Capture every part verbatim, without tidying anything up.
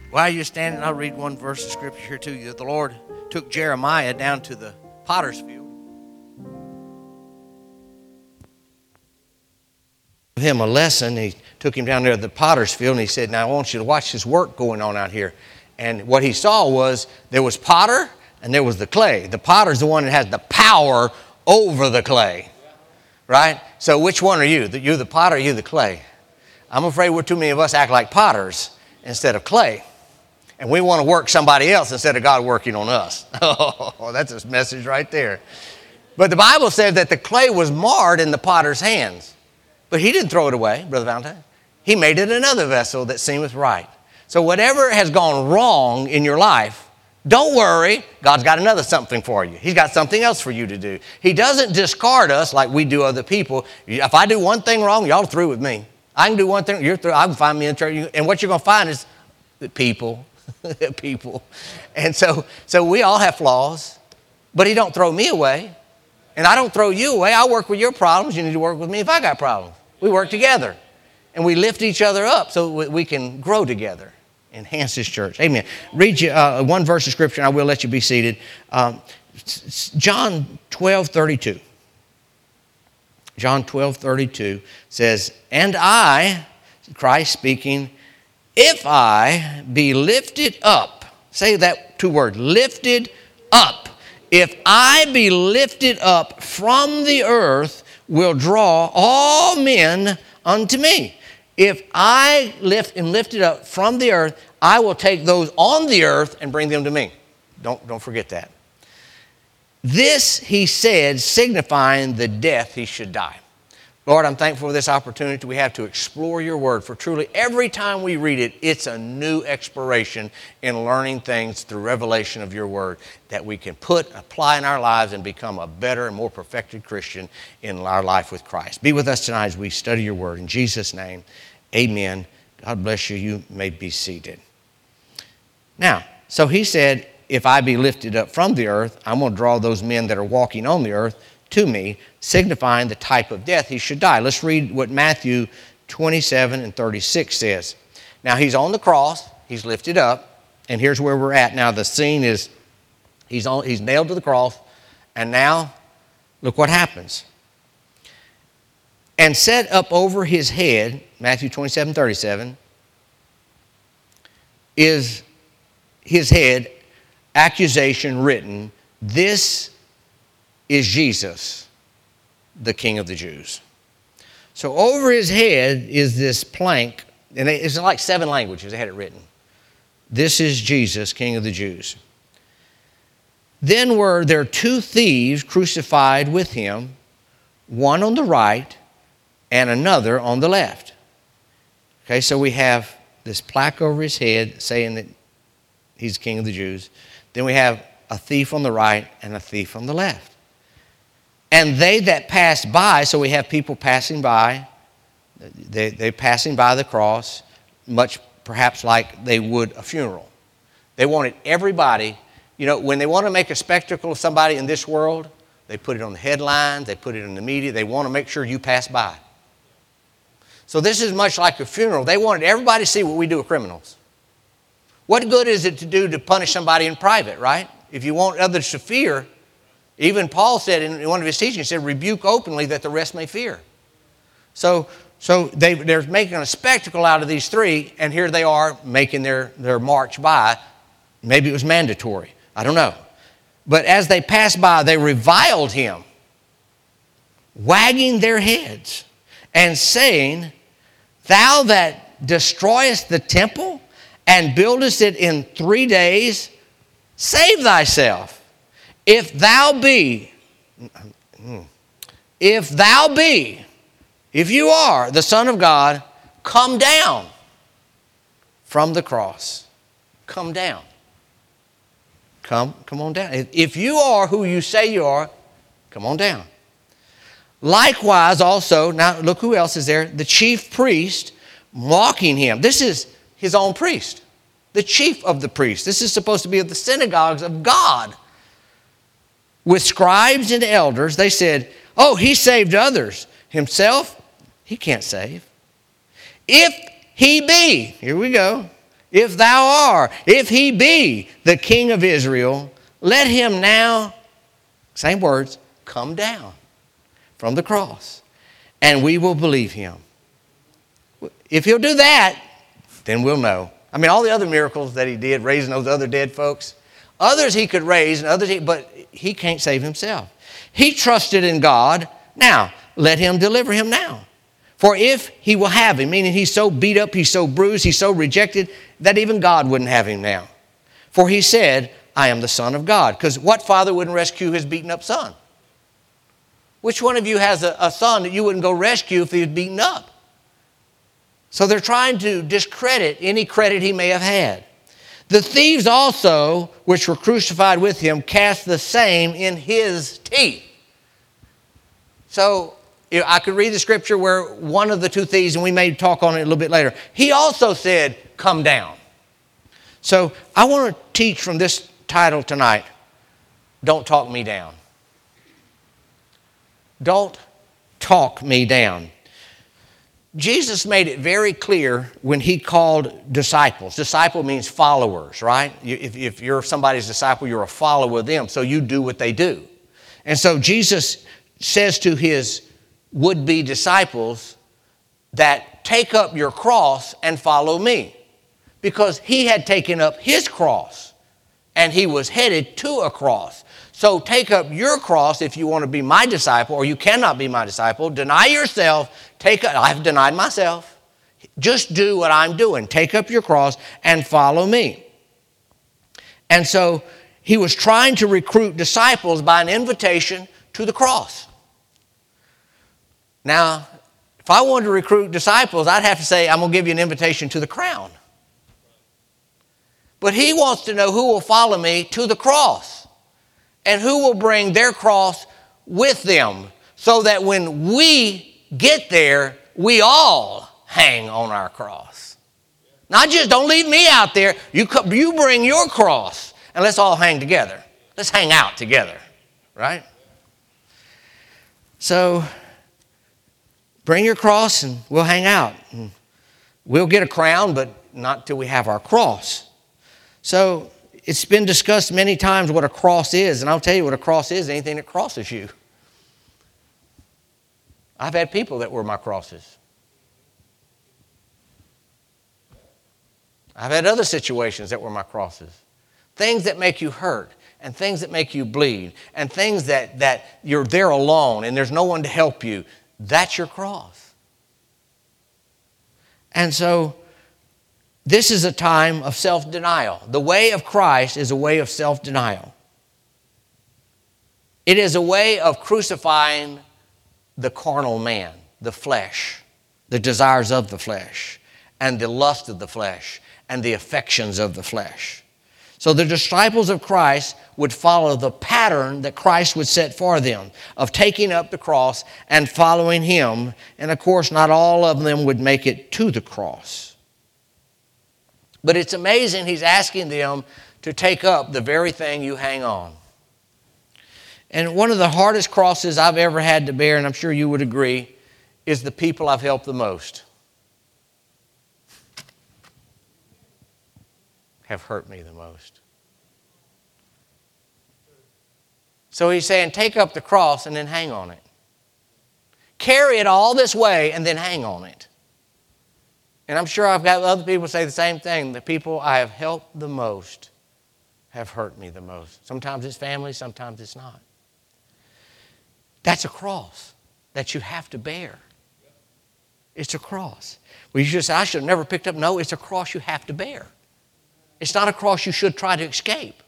While you're standing, I'll read one verse of scripture here to you. The Lord took Jeremiah down to the potter's field. Gave him a lesson. He took him down there to the potter's field and he said, now I want you to watch this work going on out here. And what he saw was there was potter and there was the clay. The potter's the one that has the power over the clay. Right? So which one are you? You the potter or you the clay? I'm afraid we're too many of us act like potters instead of clay. And we want to work somebody else instead of God working on us. Oh, that's a message right there. But the Bible said that the clay was marred in the potter's hands. But he didn't throw it away, Brother Valentine. He made it another vessel that seemeth right. So whatever has gone wrong in your life, don't worry. God's got another something for you. He's got something else for you to do. He doesn't discard us like we do other people. If I do one thing wrong, y'all are through with me. I can do one thing, you're through. I can find me in church. And what you're going to find is people. people. And so, so we all have flaws. But he don't throw me away. And I don't throw you away. I work with your problems. You need to work with me if I got problems. We work together. And we lift each other up so we can grow together. Enhance this church. Amen. Read you uh, one verse of scripture and I will let you be seated. Um, John twelve thirty-two. John twelve thirty-two says, and I, Christ speaking, if I be lifted up, say that two words, lifted up. If I be lifted up from the earth, will draw all men unto me. If I lift and lift it up from the earth, I will take those on the earth and bring them to me. Don't, don't forget that. This he said, signifying the death he should die. Lord, I'm thankful for this opportunity we have to explore your word. For truly, every time we read it, it's a new exploration in learning things through revelation of your word that we can put, apply in our lives and become a better and more perfected Christian in our life with Christ. Be with us tonight as we study your word. In Jesus' name, amen. God bless you. You may be seated. Now, so he said, if I be lifted up from the earth, I'm going to draw those men that are walking on the earth to me, signifying the type of death he should die. Let's read what Matthew twenty-seven and thirty-six says. Now, he's on the cross. He's lifted up. And here's where we're at now. The scene is, he's, on, he's nailed to the cross. And now, look what happens. And set up over his head, Matthew twenty-seven, thirty-seven, is his head, accusation written, this is Jesus, the King of the Jews. So over his head is this plank, and it's in like seven languages, they had it written. This is Jesus, King of the Jews. Then were there two thieves crucified with him, one on the right and another on the left. Okay, so we have this plaque over his head saying that he's King of the Jews. Then we have a thief on the right and a thief on the left. And they that passed by, so we have people passing by, they, they're passing by the cross, much perhaps like they would a funeral. They wanted everybody, you know, when they want to make a spectacle of somebody in this world, they put it on the headlines, they put it in the media, they want to make sure you pass by. So this is much like a funeral. They wanted everybody to see what we do with criminals. What good is it to do to punish somebody in private, right? If you want others to fear, even Paul said in one of his teachings, he said, rebuke openly that the rest may fear. So, so they, they're making a spectacle out of these three, and here they are making their, their march by. Maybe it was mandatory. I don't know. But as they passed by, they reviled him, wagging their heads and saying, thou that destroyest the temple and buildest it in three days, save thyself. If thou be, if thou be, if you are the Son of God, come down from the cross. Come down. Come, come on down. If you are who you say you are, come on down. Likewise also, now look who else is there, the chief priest mocking him. This is his own priest, the chief of the priests. This is supposed to be of the synagogues of God. With scribes and elders, they said, oh, he saved others. Himself, he can't save. If he be, here we go, if thou art, if he be the King of Israel, let him now, same words, come down from the cross, and we will believe him. If he'll do that, then we'll know. I mean, all the other miracles that he did, raising those other dead folks, others he could raise, and others, he, but he can't save himself. He trusted in God. Now, let him deliver him now. For if he will have him, meaning he's so beat up, he's so bruised, he's so rejected, that even God wouldn't have him now. For he said, I am the Son of God. Because what father wouldn't rescue his beaten up son? Which one of you has a, a son that you wouldn't go rescue if he was beaten up? So they're trying to discredit any credit he may have had. The thieves also, which were crucified with him, cast the same in his teeth. So I could read the scripture where one of the two thieves, and we may talk on it a little bit later, he also said, come down. So I want to teach from this title tonight, Don't Talk Me Down. Don't talk me down. Jesus made it very clear when he called disciples. Disciple means followers, right? If, if you're somebody's disciple, you're a follower of them, so you do what they do. And so Jesus says to his would-be disciples that take up your cross and follow me, because he had taken up his cross and he was headed to a cross. So take up your cross if you want to be my disciple, or you cannot be my disciple. Deny yourself. Take up, I've denied myself. Just do what I'm doing. Take up your cross and follow me. And so he was trying to recruit disciples by an invitation to the cross. Now, if I wanted to recruit disciples, I'd have to say, I'm going to give you an invitation to the crown. But he wants to know who will follow me to the cross, and who will bring their cross with them, so that when we get there, we all hang on our cross. Not just, don't leave me out there. You, you bring your cross, and let's all hang together. Let's hang out together, right? So, bring your cross, and we'll hang out. And we'll get a crown, but not till we have our cross. So, it's been discussed many times what a cross is, and I'll tell you what a cross is, anything that crosses you. I've had people that were my crosses. I've had other situations that were my crosses. Things that make you hurt, and things that make you bleed, and things that, that you're there alone and there's no one to help you. That's your cross. And so, this is a time of self-denial. The way of Christ is a way of self-denial. It is a way of crucifying the carnal man, the flesh, the desires of the flesh, and the lust of the flesh, and the affections of the flesh. So the disciples of Christ would follow the pattern that Christ would set for them of taking up the cross and following him. And of course, not all of them would make it to the cross. But it's amazing he's asking them to take up the very thing you hang on. And one of the hardest crosses I've ever had to bear, and I'm sure you would agree, is the people I've helped the most have hurt me the most. So he's saying, take up the cross and then hang on it. Carry it all this way and then hang on it. And I'm sure I've got other people say the same thing. The people I have helped the most have hurt me the most. Sometimes it's family, sometimes it's not. That's a cross that you have to bear. It's a cross. Well, you should say, I should have never picked up. No, it's a cross you have to bear. It's not a cross you should try to escape.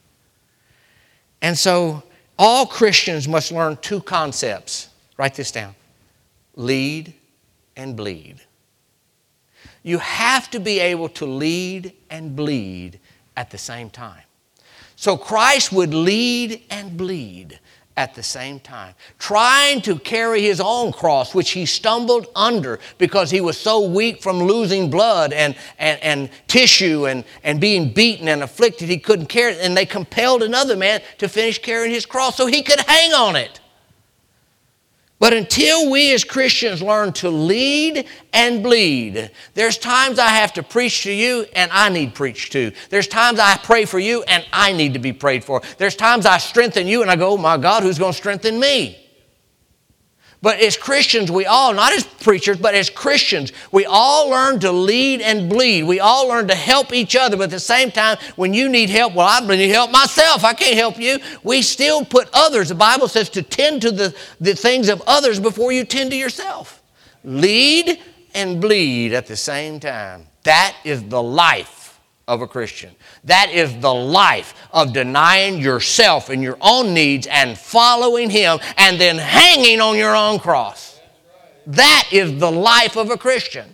And so all Christians must learn two concepts. Write this down. Lead and bleed. You have to be able to lead and bleed at the same time. So Christ would lead and bleed at the same time, trying to carry his own cross, which he stumbled under because he was so weak from losing blood and, and, and tissue and, and being beaten and afflicted he couldn't carry it. And they compelled another man to finish carrying his cross so he could hang on it. But until we as Christians learn to lead and bleed, there's times I have to preach to you and I need preached to. There's times I pray for you and I need to be prayed for. There's times I strengthen you and I go, oh my God, who's going to strengthen me? But as Christians, we all, not as preachers, but as Christians, we all learn to lead and bleed. We all learn to help each other. But at the same time, when you need help, well, I need help myself. I can't help you. We still put others. The Bible says to tend to the, the things of others before you tend to yourself. Lead and bleed at the same time. That is the life of a Christian. That is the life of denying yourself and your own needs and following Him and then hanging on your own cross. That is the life of a Christian.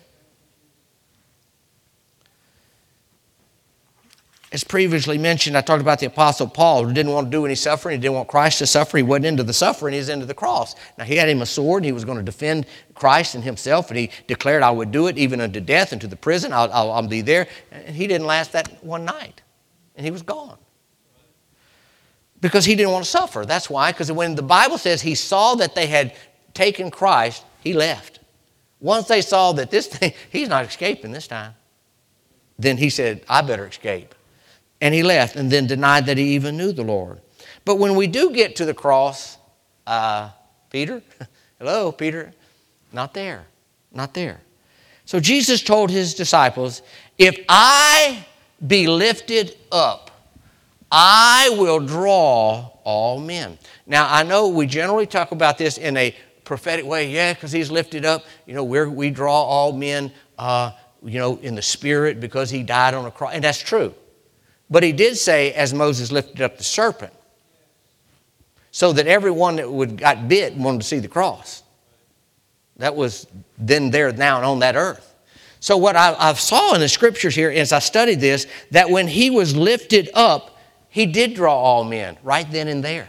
As previously mentioned, I talked about the Apostle Paul, who didn't want to do any suffering. He didn't want Christ to suffer. He wasn't into the suffering. He was into the cross. Now, he had him a sword, and he was going to defend Christ and himself, and he declared, I would do it even unto death and to the prison. I'll, I'll, I'll be there. And he didn't last that one night, and he was gone. Because he didn't want to suffer. That's why, because when the Bible says he saw that they had taken Christ, he left. Once they saw that this thing, he's not escaping this time, then he said, I better escape. And he left and then denied that he even knew the Lord. But when we do get to the cross, uh, Peter, hello, Peter, not there, not there. So Jesus told his disciples, if I be lifted up, I will draw all men. Now, I know we generally talk about this in a prophetic way. Yeah, because he's lifted up. You know, we're, we draw all men, uh, you know, in the spirit because he died on a cross. And that's true. But he did say, as Moses lifted up the serpent, so that everyone that would got bit wanted to see the cross. That was then, there, now, and on that earth. So what I, I saw in the scriptures here, as I studied this, that when he was lifted up, he did draw all men right then and there.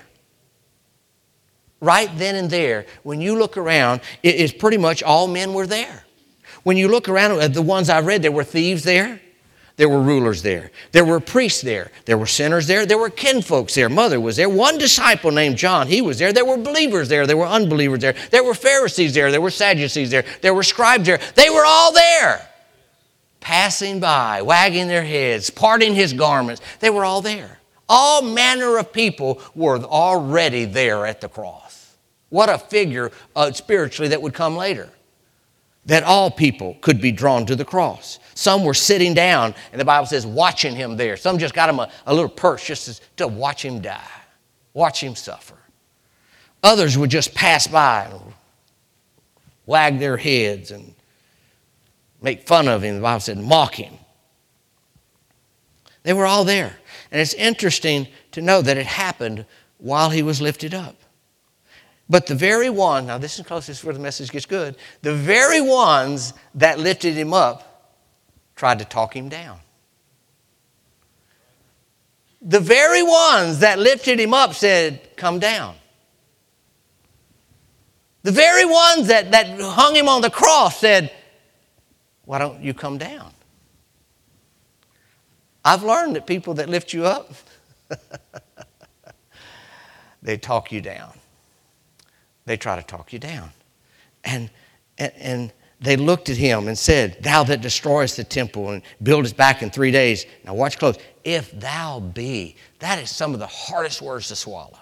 Right then and there. When you look around, it is pretty much all men were there. When you look around at the ones I read, there were thieves there. There were rulers there. There were priests there. There were sinners there. There were kinfolks there. Mother was there. One disciple named John, he was there. There were believers there. There were unbelievers there. There were Pharisees there. There were Sadducees there. There were scribes there. They were all there. Passing by, wagging their heads, parting his garments. They were all there. All manner of people were already there at the cross. What a figure uh, spiritually that would come later. That all people could be drawn to the cross. Some were sitting down, and the Bible says watching him there. Some just got him a, a little perch just to, to watch him die, watch him suffer. Others would just pass by and wag their heads and make fun of him. The Bible said mock him. They were all there. And it's interesting to know that it happened while he was lifted up. But the very one, now this is close, this is where the message gets good. The very ones that lifted him up tried to talk him down. The very ones that lifted him up said, come down. The very ones that, that hung him on the cross said, why don't you come down? I've learned that people that lift you up, they talk you down. They try to talk you down. And, and, and they looked at him and said, thou that destroyest the temple and buildest back in three days. Now watch close. If thou be. That is some of the hardest words to swallow.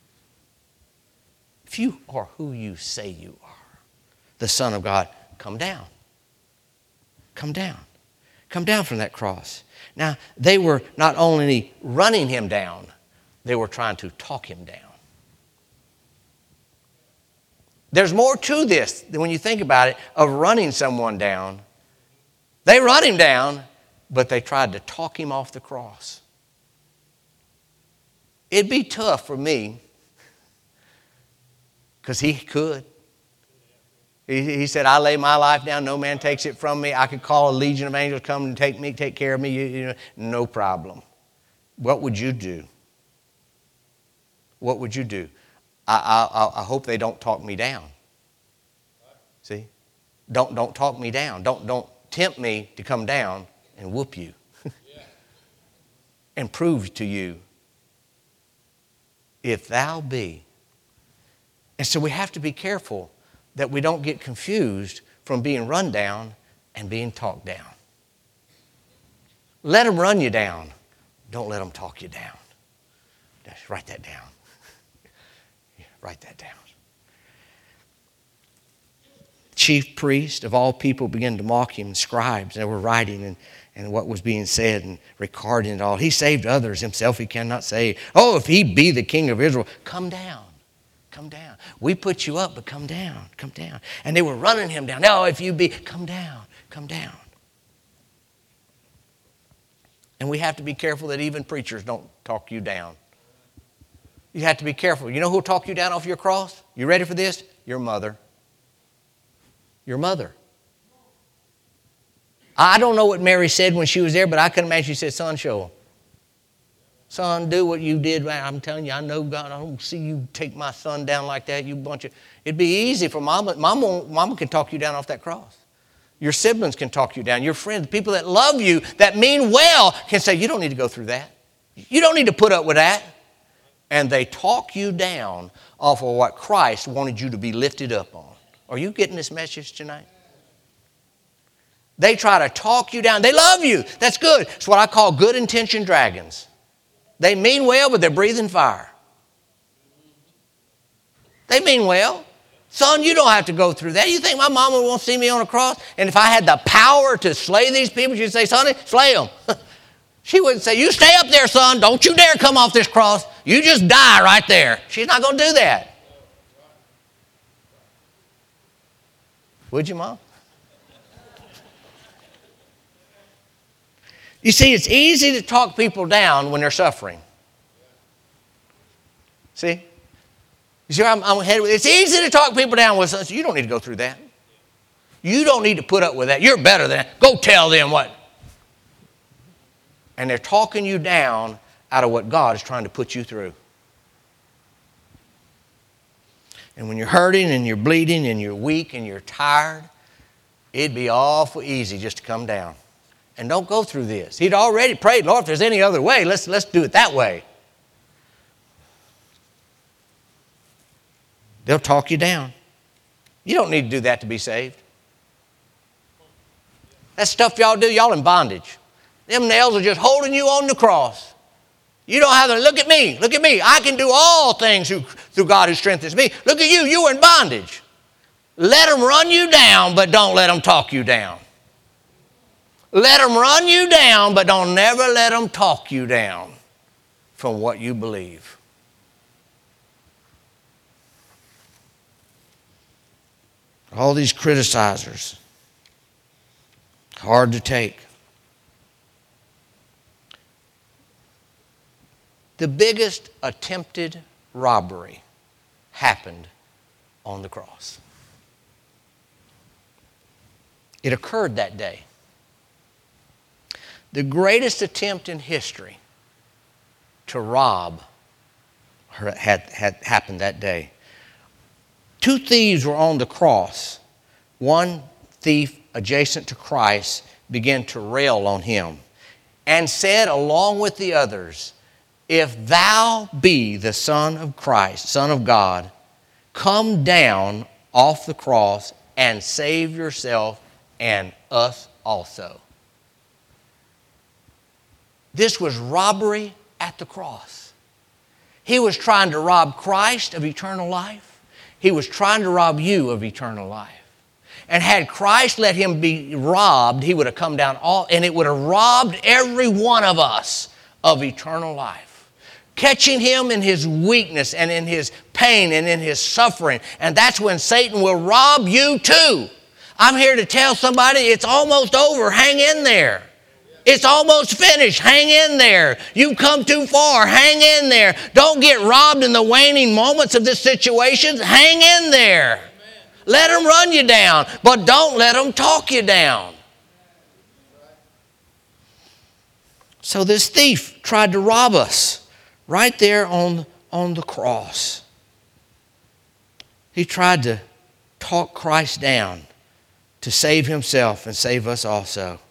If you are who you say you are, the Son of God, come down. Come down. Come down from that cross. Now, they were not only running him down, they were trying to talk him down. There's more to this than when you think about it, of running someone down. They run him down, but they tried to talk him off the cross. It'd be tough for me, because he could. He, he said, I lay my life down, no man takes it from me. I could call a legion of angels, come and take me, take care of me, you, you know, no problem. What would you do? What would you do? I, I, I hope they don't talk me down. See? Don't, don't talk me down. Don't, don't tempt me to come down and whoop you. And prove to you, if thou be. And so we have to be careful that we don't get confused from being run down and being talked down. Let them run you down. Don't let them talk you down. Just write that down. Write that down. Chief priest of all people began to mock him. Scribes, they were writing and, and what was being said and recording it all. He saved others. Himself he cannot save. Oh, if he be the king of Israel, come down. Come down. We put you up, but come down. Come down. And they were running him down. No, if you be, come down. Come down. And we have to be careful that even preachers don't talk you down. You have to be careful. You know who will talk you down off your cross? You ready for this? Your mother. Your mother. I don't know what Mary said when she was there, but I can imagine she said, son, show him. Son, do what you did. I'm telling you, I know God. I don't see you take my son down like that, you bunch of... It'd be easy for mama. Mama, mama can talk you down off that cross. Your siblings can talk you down. Your friends, people that love you, that mean well, can say, you don't need to go through that. You don't need to put up with that. And they talk you down off of what Christ wanted you to be lifted up on. Are you getting this message tonight? They try to talk you down. They love you. That's good. It's what I call good intentioned dragons. They mean well, but they're breathing fire. They mean well. Son, you don't have to go through that. You think my mama won't see me on a cross? And if I had the power to slay these people, she'd say, sonny, slay them. She wouldn't say, you stay up there, son. Don't you dare come off this cross. You just die right there. She's not going to do that. Would you, Mom? You see, it's easy to talk people down when they're suffering. See? You see where I'm, I'm headed with? It's easy to talk people down with us. You don't need to go through that. You don't need to put up with that. You're better than that. Go tell them what. And they're talking you down out of what God is trying to put you through. And when you're hurting and you're bleeding and you're weak and you're tired, it'd be awful easy just to come down. And don't go through this. He'd already prayed, Lord, if there's any other way, let's, let's do it that way. They'll talk you down. You don't need to do that to be saved. That stuff y'all do, y'all in bondage. Them nails are just holding you on the cross. You don't have to, look at me, look at me. I can do all things who, through God who strengthens me. Look at you, you are in bondage. Let them run you down, but don't let them talk you down. Let them run you down, but don't never let them talk you down from what you believe. All these criticizers, hard to take. The biggest attempted robbery happened on the cross. It occurred that day. The greatest attempt in history to rob had, had happened that day. Two thieves were on the cross. One thief adjacent to Christ began to rail on him and said along with the others, if thou be the Son of Christ, Son of God, come down off the cross and save yourself and us also. This was robbery at the cross. He was trying to rob Christ of eternal life. He was trying to rob you of eternal life. And had Christ let him be robbed, he would have come down all, and it would have robbed every one of us of eternal life. Catching him in his weakness and in his pain and in his suffering. And that's when Satan will rob you too. I'm here to tell somebody it's almost over. Hang in there. It's almost finished. Hang in there. You've come too far. Hang in there. Don't get robbed in the waning moments of this situation. Hang in there. Amen. Let them run you down, but don't let them talk you down. So this thief tried to rob us right there on, on the cross. He tried to talk Christ down to save himself and save us also.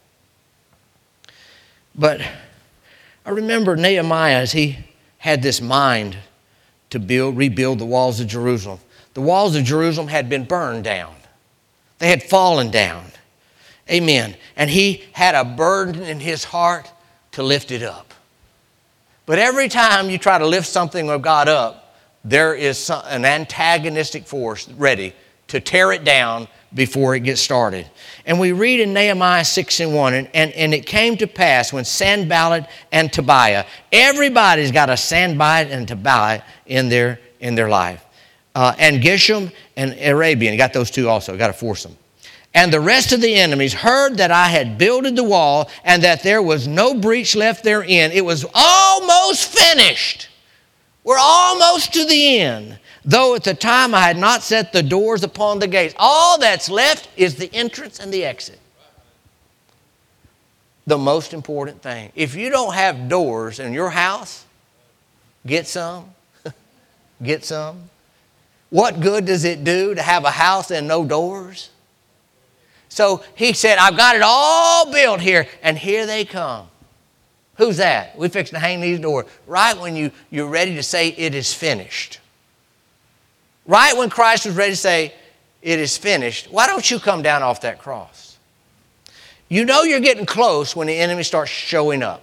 But I remember Nehemiah as he had this mind to build, rebuild the walls of Jerusalem. The walls of Jerusalem had been burned down. They had fallen down. Amen. And he had a burden in his heart to lift it up. But every time you try to lift something of God up, there is an antagonistic force ready to tear it down before it gets started. And we read in Nehemiah six and one, and, and, and it came to pass when Sanballat and Tobiah, everybody's got a Sanballat and Tobiah in their, in their life. Uh, and Geshem and Arabian, you got those two also, got to force them. And the rest of the enemies heard that I had builded the wall and that there was no breach left therein. It was almost finished. We're almost to the end. Though at the time I had not set the doors upon the gates. All that's left is the entrance and the exit. The most important thing. If you don't have doors in your house, get some. Get some. What good does it do to have a house and no doors? So he said, I've got it all built here, and here they come. Who's that? We fixing to hang these doors. Right when you, you're ready to say it is finished. Right when Christ was ready to say it is finished, why don't you come down off that cross? You know you're getting close when the enemy starts showing up.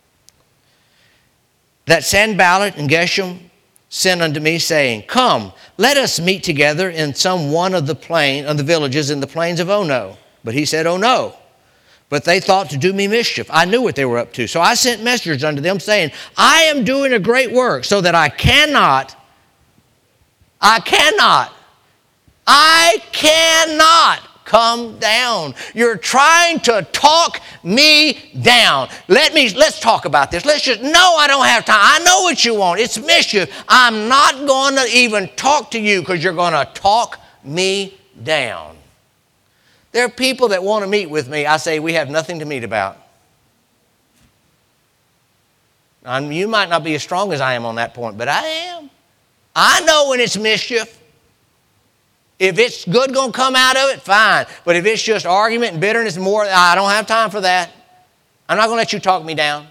That Sanballat and Geshem sent unto me, saying, Come, let us meet together in some one of the plain of the villages in the plains of Ono. But he said, Oh no. But they thought to do me mischief. I knew what they were up to. So I sent messengers unto them, saying, I am doing a great work, so that I cannot, I cannot, I cannot come down. You're trying to talk me down. Let me, let's talk about this. Let's just, no, I don't have time. I know what you want. It's mischief. I'm not going to even talk to you because you're going to talk me down. There are people that want to meet with me. I say, we have nothing to meet about. And you might not be as strong as I am on that point, but I am. I know when it's mischief. If it's good going to come out of it, fine. But if it's just argument and bitterness and more, I don't have time for that. I'm not going to let you talk me down.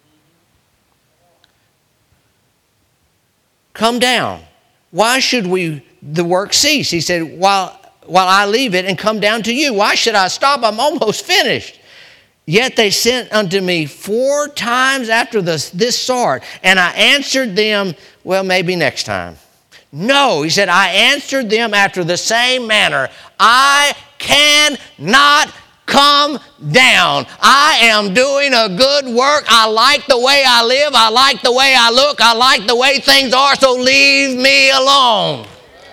Come down. Why should we the work cease? He said, while, while I leave it and come down to you. Why should I stop? I'm almost finished. Yet they sent unto me four times after this, this sort, and I answered them, well, maybe next time. No, he said, I answered them after the same manner. I cannot come down. I am doing a good work. I like the way I live. I like the way I look. I like the way things are, so leave me alone.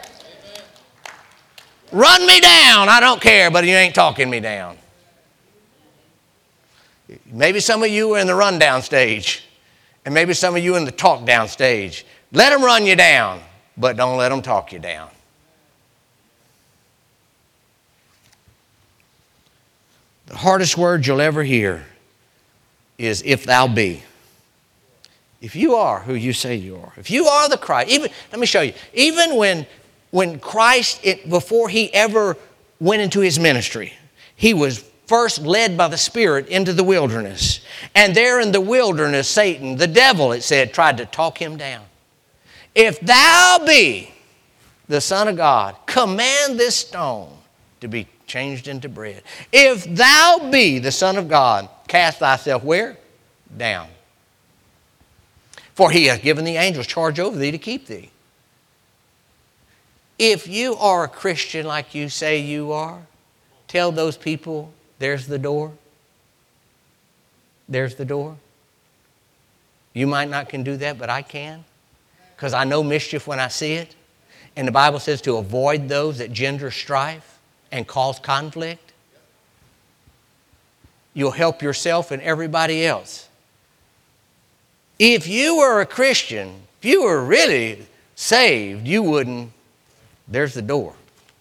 Run me down. I don't care, but you ain't talking me down. Maybe some of you are in the run down stage, and maybe some of you in the talk down stage. Let them run you down. But don't let them talk you down. The hardest word you'll ever hear is if thou be. If you are who you say you are. If you are the Christ. Even, let me show you. Even when, when Christ, it, before he ever went into his ministry, he was first led by the Spirit into the wilderness. And there in the wilderness, Satan, the devil, it said, tried to talk him down. If thou be the Son of God, command this stone to be changed into bread. If thou be the Son of God, cast thyself where? Down. For he hath given the angels charge over thee to keep thee. If you are a Christian like you say you are, tell those people, there's the door. There's the door. You might not can do that, but I can. Because I know mischief when I see it. And the Bible says to avoid those that gender strife and cause conflict. You'll help yourself and everybody else. If you were a Christian, if you were really saved, you wouldn't, there's the door.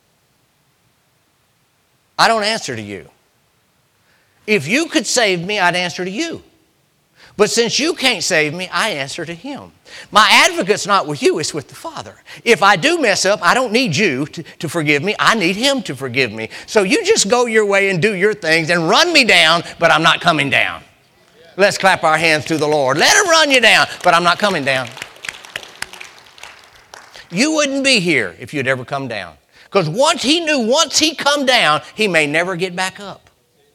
I don't answer to you. If you could save me, I'd answer to you. But since you can't save me, I answer to him. My advocate's not with you, it's with the Father. If I do mess up, I don't need you to, to forgive me. I need him to forgive me. So you just go your way and do your things and run me down, but I'm not coming down. Let's clap our hands to the Lord. Let him run you down, but I'm not coming down. You wouldn't be here if you'd ever come down. Because once he knew, once he come down, he may never get back up.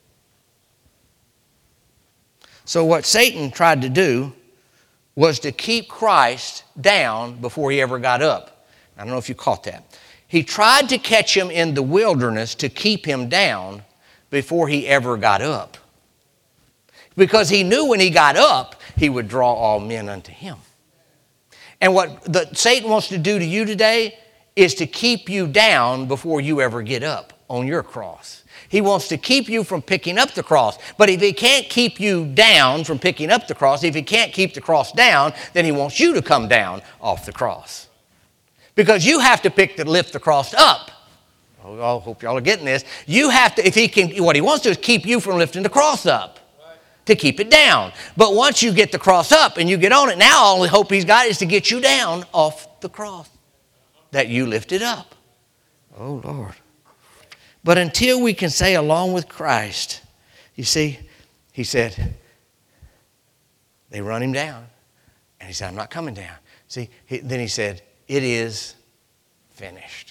So what Satan tried to do was to keep Christ down before he ever got up. I don't know if you caught that. He tried to catch him in the wilderness to keep him down before he ever got up. Because he knew when he got up, he would draw all men unto him. And what the, Satan wants to do to you today is to keep you down before you ever get up on your cross. He wants to keep you from picking up the cross. But if he can't keep you down from picking up the cross, if he can't keep the cross down, then he wants you to come down off the cross. Because you have to pick the, lift the cross up. Oh, I hope y'all are getting this. You have to, if he can, what he wants to do is keep you from lifting the cross up. To keep it down. But once you get the cross up and you get on it, now all the hope he's got is to get you down off the cross that you lifted up. Oh, Lord. But until we can say along with Christ, you see, he said, they run him down. And he said, I'm not coming down. See, he, then he said, it is finished.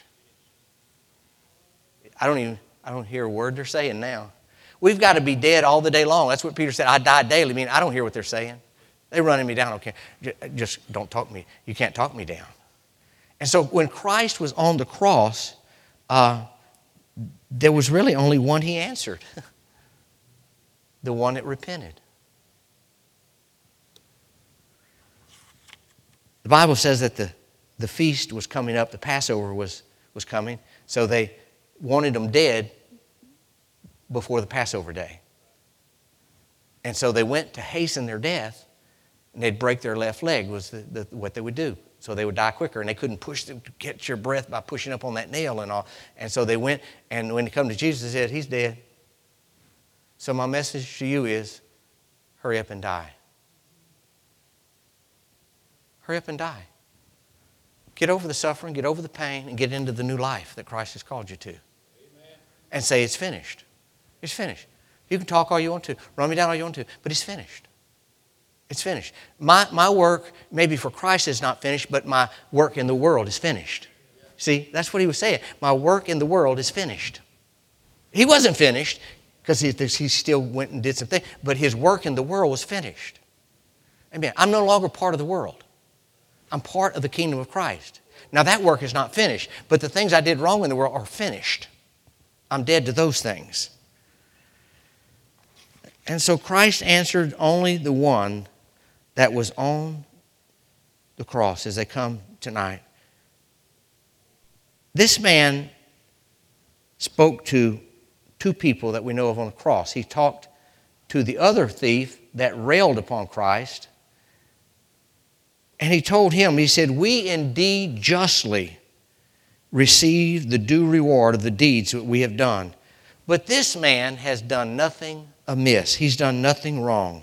I don't even, I don't hear a word they're saying now. We've got to be dead all the day long. That's what Peter said. I die daily. I mean, I don't hear what they're saying. They're running me down. Okay, just don't talk me. You can't talk me down. And so when Christ was on the cross, uh, there was really only one he answered. The one that repented. The Bible says that the, the feast was coming up. The Passover was, was coming. So they wanted them dead before the Passover day. And so they went to hasten their death, and they'd break their left leg was the, the, what they would do. So they would die quicker, and they couldn't push them to catch your breath by pushing up on that nail and all. And so they went, and when they come to Jesus, they said, he's dead. So my message to you is, hurry up and die. Hurry up and die. Get over the suffering, get over the pain, and get into the new life that Christ has called you to. Amen. And say it's finished. It's finished. You can talk all you want to, run me down all you want to, but it's finished. It's finished. My, my work, maybe for Christ, is not finished, but my work in the world is finished. See, that's what he was saying. My work in the world is finished. He wasn't finished because he, he still went and did some things, but his work in the world was finished. Amen. I'm no longer part of the world. I'm part of the kingdom of Christ. Now that work is not finished, but the things I did wrong in the world are finished. I'm dead to those things. And so Christ answered only the one that was on the cross as they come tonight. This man spoke to two people that we know of on the cross. He talked to the other thief that railed upon Christ. And he told him, he said, we indeed justly receive the due reward of the deeds that we have done. But this man has done nothing amiss. He's done nothing wrong.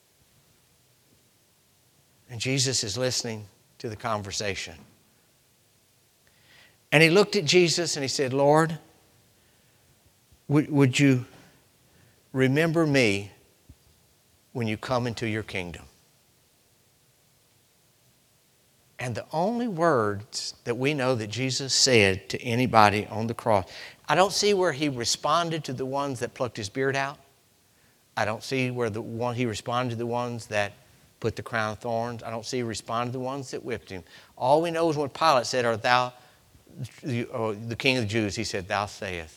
And Jesus is listening to the conversation. And he looked at Jesus and he said, Lord, would, would you remember me when you come into your kingdom? And the only words that we know that Jesus said to anybody on the cross, I don't see where he responded to the ones that plucked his beard out. I don't see where the one he responded to the ones that put the crown of thorns. I don't see he responded to the ones that whipped him. All we know is when Pilate said, art thou the king of the Jews? He said, thou sayest.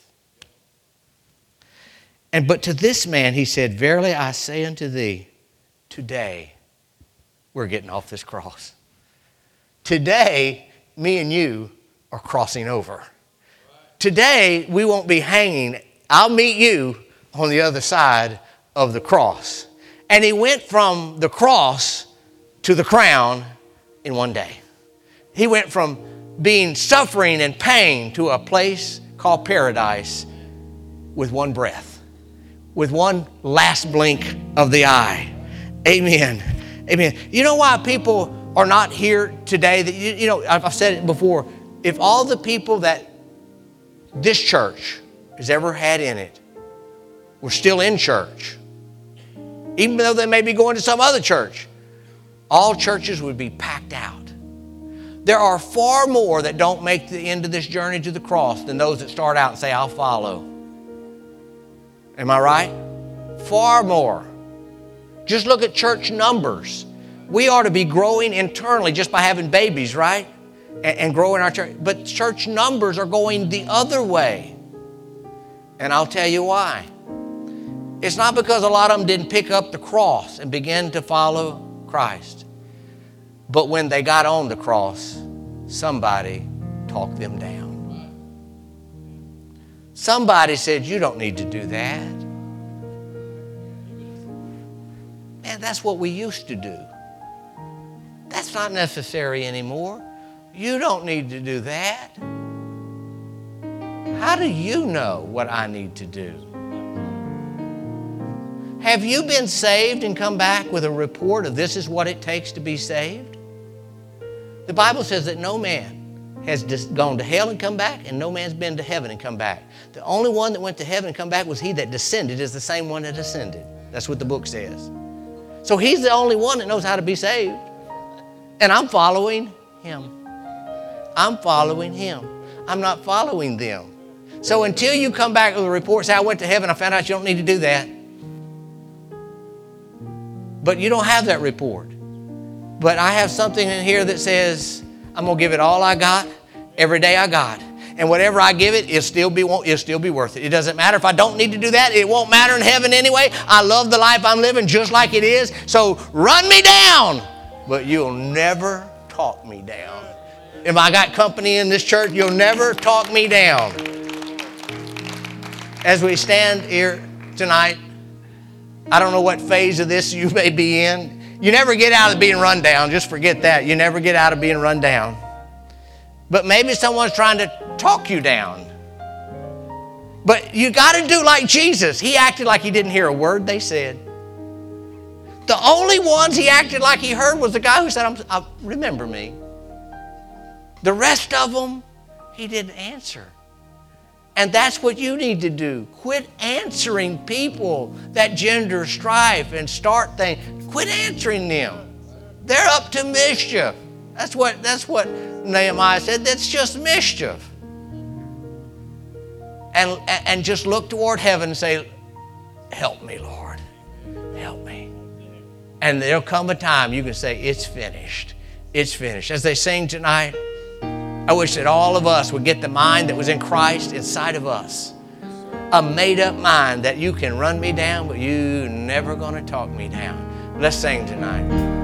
And but to this man he said, verily I say unto thee, today we're getting off this cross. Today, me and you are crossing over. Today, we won't be hanging. I'll meet you on the other side of the cross. And he went from the cross to the crown in one day. He went from being suffering and pain to a place called paradise with one breath, with one last blink of the eye. Amen. Amen. You know why people are not here today? That you, you know, I've said it before. If all the people that this church has ever had in it were still in church, even though they may be going to some other church, all churches would be packed out. There are far more that don't make the end of this journey to the cross than those that start out and say, I'll follow. Am I right? Far more. Just look at church numbers. We ought to be growing internally just by having babies, right? And, and growing our church. But church numbers are going the other way. And I'll tell you why. It's not because a lot of them didn't pick up the cross and begin to follow Christ. But when they got on the cross, somebody talked them down. Somebody said, you don't need to do that. Man, that's what we used to do. That's not necessary anymore. You don't need to do that. How do you know what I need to do? Have you been saved and come back with a report of this is what it takes to be saved? The Bible says that no man has just gone to hell and come back, and no man's been to heaven and come back. The only one that went to heaven and come back was he that descended is the same one that ascended. That's what the book says. So he's the only one that knows how to be saved. And I'm following him. I'm following him. I'm not following them. So until you come back with a report, say, I went to heaven, I found out you don't need to do that. But you don't have that report. But I have something in here that says, I'm going to give it all I got, every day I got. And whatever I give it, it'll still be, it'll still be worth it. It doesn't matter if I don't need to do that. It won't matter in heaven anyway. I love the life I'm living just like it is. So run me down, but you'll never talk me down. If I got company in this church, you'll never talk me down. As we stand here tonight, I don't know what phase of this you may be in. You never get out of being run down. Just forget that. You never get out of being run down. But maybe someone's trying to talk you down. But you got to do like Jesus. He acted like he didn't hear a word they said. The only ones he acted like he heard was the guy who said, I'm, I, remember me. The rest of them, he didn't answer. And that's what you need to do. Quit answering people that gender strife and start things. Quit answering them. They're up to mischief. That's what, that's what Nehemiah said. That's just mischief. And, and just look toward heaven and say, help me, Lord. Help me. And there'll come a time you can say, it's finished. It's finished. As they sing tonight, I wish that all of us would get the mind that was in Christ inside of us. A made-up mind that you can run me down, but you're never going to talk me down. Let's sing tonight.